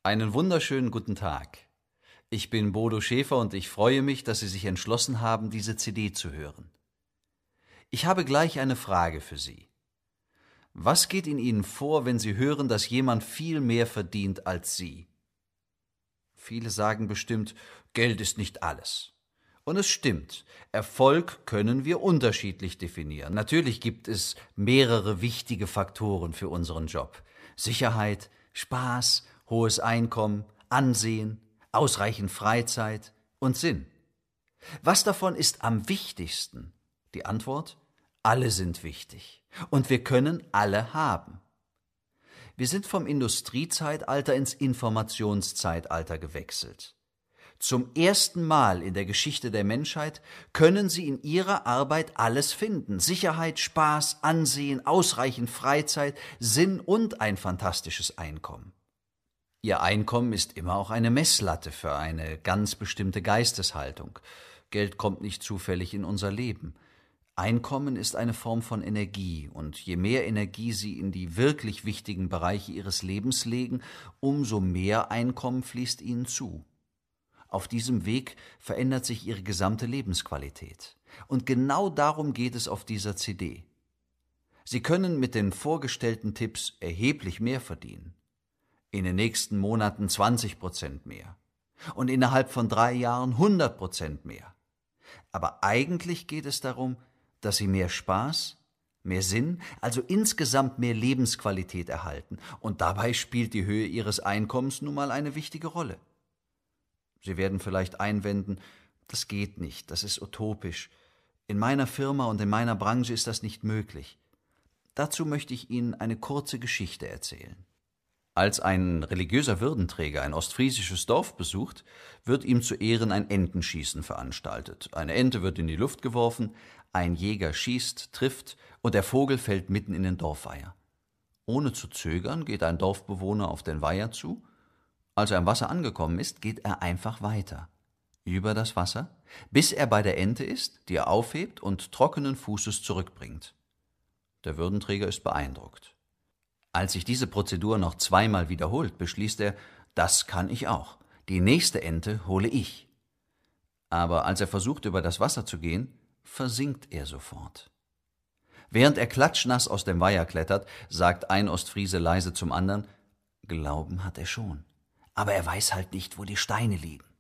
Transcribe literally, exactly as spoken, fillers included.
Einen wunderschönen guten Tag. Ich bin Bodo Schäfer und ich freue mich, dass Sie sich entschlossen haben, diese C D zu hören. Ich habe gleich eine Frage für Sie. Was geht in Ihnen vor, wenn Sie hören, dass jemand viel mehr verdient als Sie? Viele sagen bestimmt, Geld ist nicht alles. Und es stimmt, Erfolg können wir unterschiedlich definieren. Natürlich gibt es mehrere wichtige Faktoren für unseren Job. Sicherheit, Spaß, hohes Einkommen, Ansehen, ausreichend Freizeit und Sinn. Was davon ist am wichtigsten? Die Antwort: Alle sind wichtig. Und wir können alle haben. Wir sind vom Industriezeitalter ins Informationszeitalter gewechselt. Zum ersten Mal in der Geschichte der Menschheit können Sie in Ihrer Arbeit alles finden. Sicherheit, Spaß, Ansehen, ausreichend Freizeit, Sinn und ein fantastisches Einkommen. Ihr Einkommen ist immer auch eine Messlatte für eine ganz bestimmte Geisteshaltung. Geld kommt nicht zufällig in unser Leben. Einkommen ist eine Form von Energie, und je mehr Energie Sie in die wirklich wichtigen Bereiche Ihres Lebens legen, umso mehr Einkommen fließt Ihnen zu. Auf diesem Weg verändert sich Ihre gesamte Lebensqualität. Und genau darum geht es auf dieser C D. Sie können mit den vorgestellten Tipps erheblich mehr verdienen. In den nächsten Monaten zwanzig Prozent mehr. Und innerhalb von drei Jahren hundert Prozent mehr. Aber eigentlich geht es darum, dass Sie mehr Spaß, mehr Sinn, also insgesamt mehr Lebensqualität erhalten. Und dabei spielt die Höhe Ihres Einkommens nun mal eine wichtige Rolle. Sie werden vielleicht einwenden, das geht nicht, das ist utopisch. In meiner Firma und in meiner Branche ist das nicht möglich. Dazu möchte ich Ihnen eine kurze Geschichte erzählen. Als ein religiöser Würdenträger ein ostfriesisches Dorf besucht, wird ihm zu Ehren ein Entenschießen veranstaltet. Eine Ente wird in die Luft geworfen, ein Jäger schießt, trifft und der Vogel fällt mitten in den Dorfweiher. Ohne zu zögern geht ein Dorfbewohner auf den Weiher zu. Als er am Wasser angekommen ist, geht er einfach weiter, über das Wasser, bis er bei der Ente ist, die er aufhebt und trockenen Fußes zurückbringt. Der Würdenträger ist beeindruckt. Als sich diese Prozedur noch zweimal wiederholt, beschließt er, das kann ich auch, die nächste Ente hole ich. Aber als er versucht, über das Wasser zu gehen, versinkt er sofort. Während er klatschnass aus dem Weiher klettert, sagt ein Ostfriese leise zum anderen, Glauben hat er schon. Aber er weiß halt nicht, wo die Steine liegen.